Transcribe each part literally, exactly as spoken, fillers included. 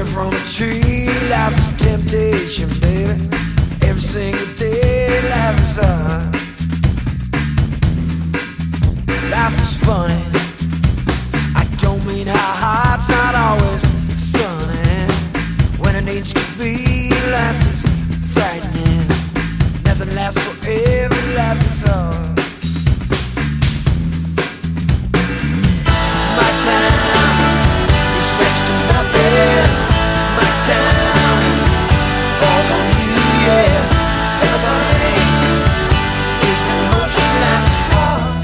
from a tree. Life is temptation, baby. Every single day, life is hard. Life is funny. I don't mean how hard, it's not always sunny. When it needs to be, life is frightening. Nothing lasts forever, life is hard. My time is next to nothing. My time falls on you, yeah. Everything is in motion, life is hard.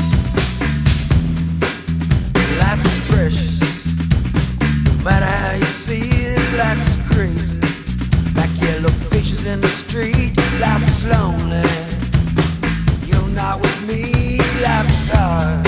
Life is precious. No matter how you see it, life is crazy. Like yellow fishes in the street, life is lonely. You're not with me, life is hard.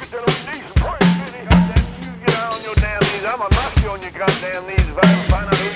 I'm a nasty on your goddamn knees, if I ever find out who